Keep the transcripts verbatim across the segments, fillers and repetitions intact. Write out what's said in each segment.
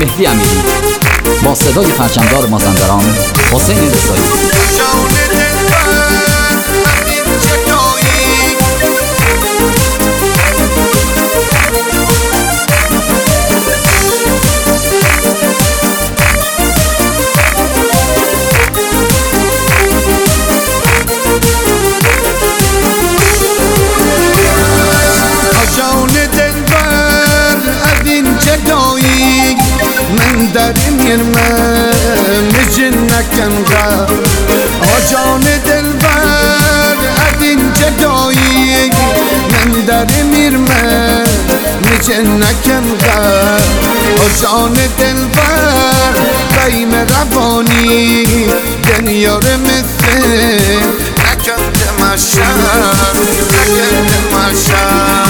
مهدی امیری با صدای پرچمدار مازندران حسین رضایی. من در میرمم جنکم غم آجان دلبر ادین جدایی من در میرمم جنکم غم آجان دلبر بیم روانی دنیا رو مثل نکن تماشا نکن تماشا.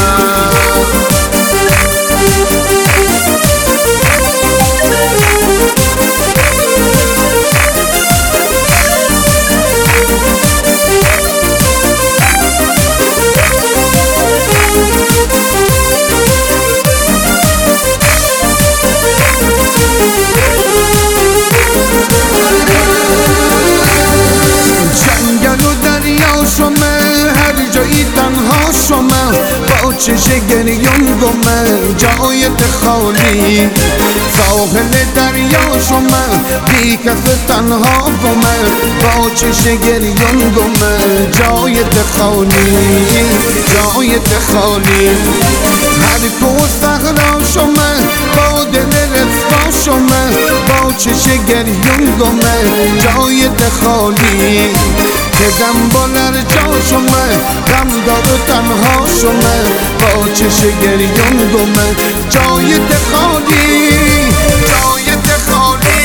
با چشم گریون گمه جایت خالی ساحل دریا شما بی کس تنها گمه با چشم گریون گمه جایت خالی جایت خالی هر کو صحرا شما با دل رفتا شما با چشم گریون گمه جایت خالی که دنبالر جا شما غم دار و تنها شما با چشم گریون گمه جایت خالی جایت خالی.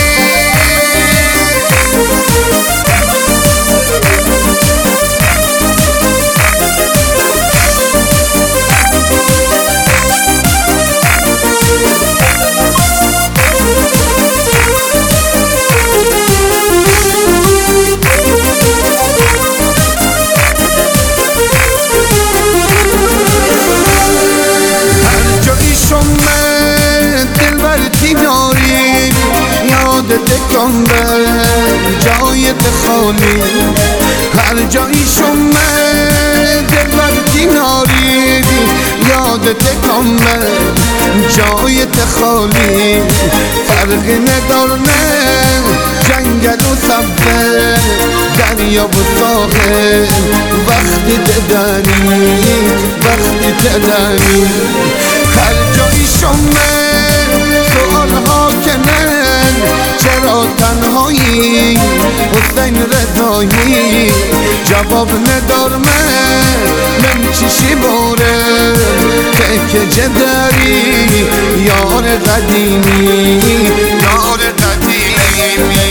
دکم به جایت خالی هر جایی شما دلبر کناری یاد دکم به جایت خالی فرق ندار نه جنگل و سبزه دریا و ساحل وقتی تدانی وقتی تدانی هر جایی شما سؤال ها کنن چرا تنهایی حسین رضایی جواب ندار من من چیشی باره که که داری یار قدیمی یار قدیمی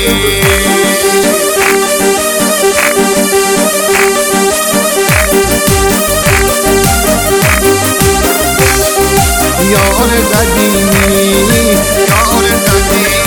یار قدیمی یار قدیمی.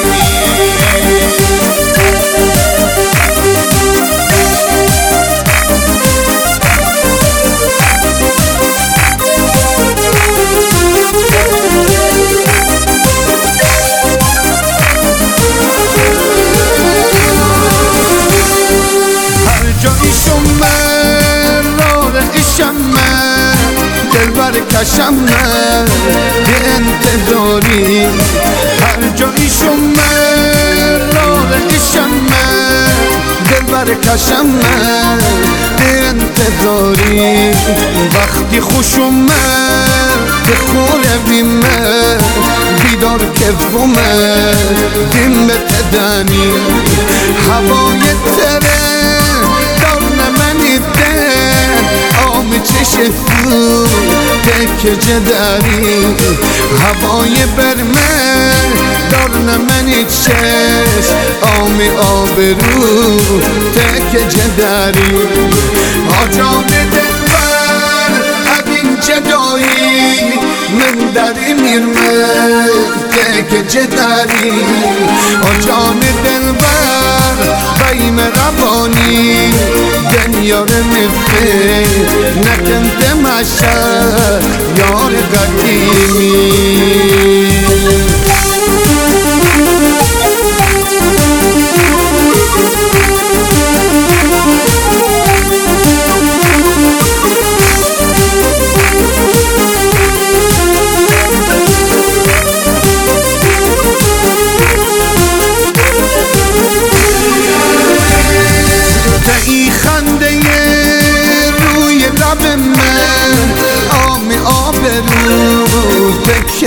هر جایی شما راه شما دلبر کشم من به انتظاری هر جایی شما راه شما دلبر کشم من به انتظاری وقتی خوشم به خوره بیمه بیدار کفومه دیم به تدانی هوای تره دار نمنی دن آم چش تو که جداری هوای برمه دار نمنی چش آمی آبرو تک جداری آجان دلبر ادین جدایی من داری میرمه تک جداری آجان دلبر بیم روانی دنیا رو مفه نکن تماشا یار قدیمی.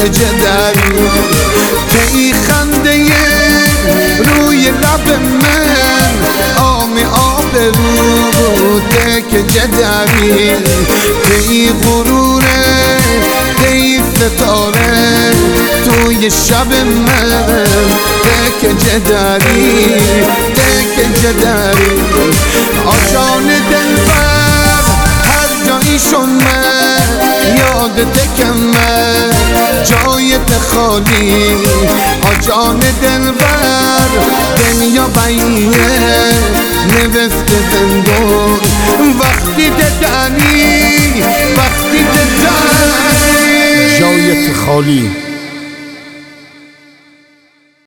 جدری تی خنده روی لب من آمی آب رو تک جدری تی غروره تی ستاره توی شب من تک جدری تک جدری آجان دلبر هر جاییشون من یادت کمه جایت خالی آجان دلبر دنیا بیه نوست زندون وقتی ددنی وقتی ددنی جایت خالی